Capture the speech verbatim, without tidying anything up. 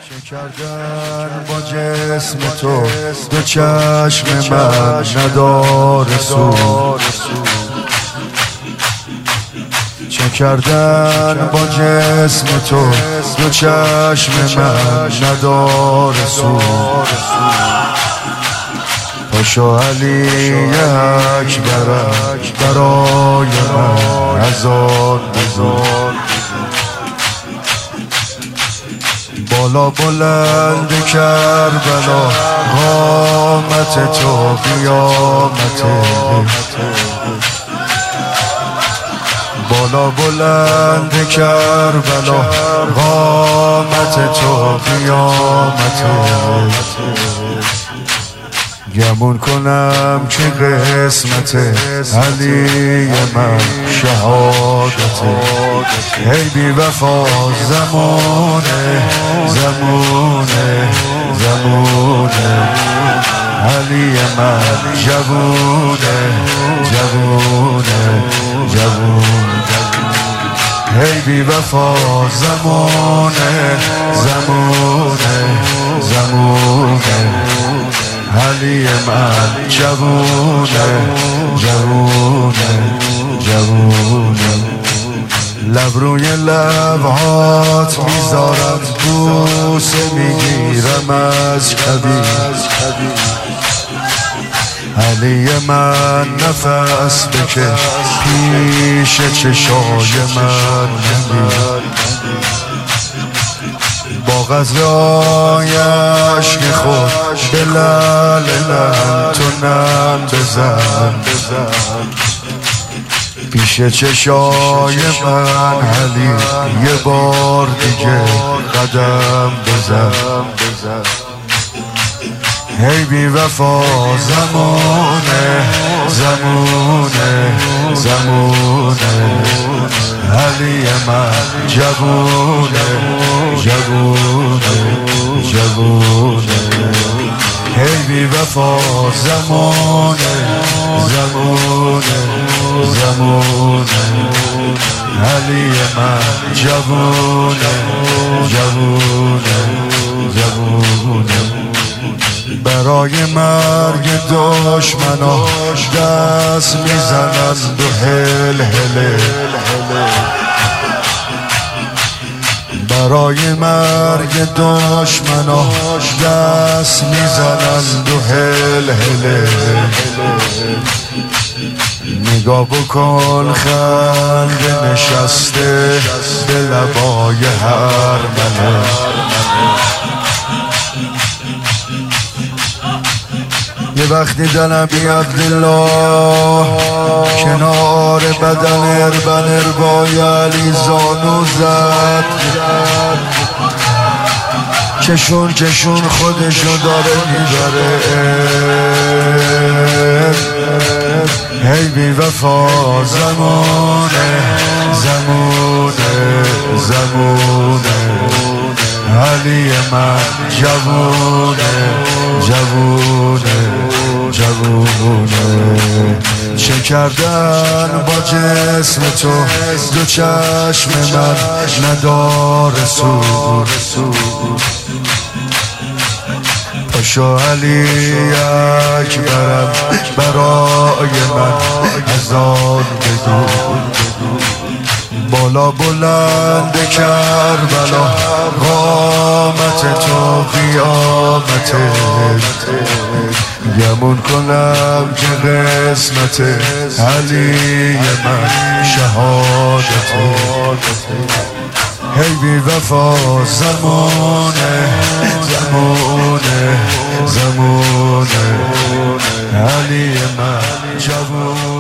چه کردن با جسم تو دو چشم من نداره سود، چه کردن با جسم تو دو چشم من نداره سود. پاشو علی اکبرم برای من ازاد بزن، بالا بلند کربلا قامت تو قیامته، بالا بلند کربلا قامت تو قیامته. گمون کنم که قسمت علی من شهادته، ای بی وفا زمونه زمونه زمونه، علی من جوونه جوونه جوونه، ای بی وفا زمونه زمونه زمونه، علی من جوونه جوونه جوونه. لب روی لبهات میذارم بوسه میگیرم از کبیر، علی من نفس بکش پیش چشای من نمیر، با غذای عشق خود به لعل من تو نم بزن، پیش چشای من علی یه بار دیگه قدم بزن. ای بی وفا زمونه زمونه زمونه، علی من جوونه جوونه جوونه، ای بی وفا زمونه زمونه زمونه، علی من جوونه جوونه جوونه. برای مرگ دشمنا دست میزنند و هل هله، برای مرگ دشمنا دست میزنند و هل هله، نگاه بکن خنده نشسته به لبای هر منه، یه وقتی دلم بیاد الله کنار بدن اربن اربای علی زانو زد، کشون کشون خودشو داره میبره، ای بی وفا زمونه زمونه زمونه، علی من جوونه جوونه جوونه. چه کردن با جسم تو دو چشم من نداره سود، پاشو علی اکبرم برای من ازاد بگو، بالا بلند کربلا قامت تو قیامته. گمون کنم که قسمت علی من شهادته، ای بی وفا زمونه زمونه زمونه، علی من جوونه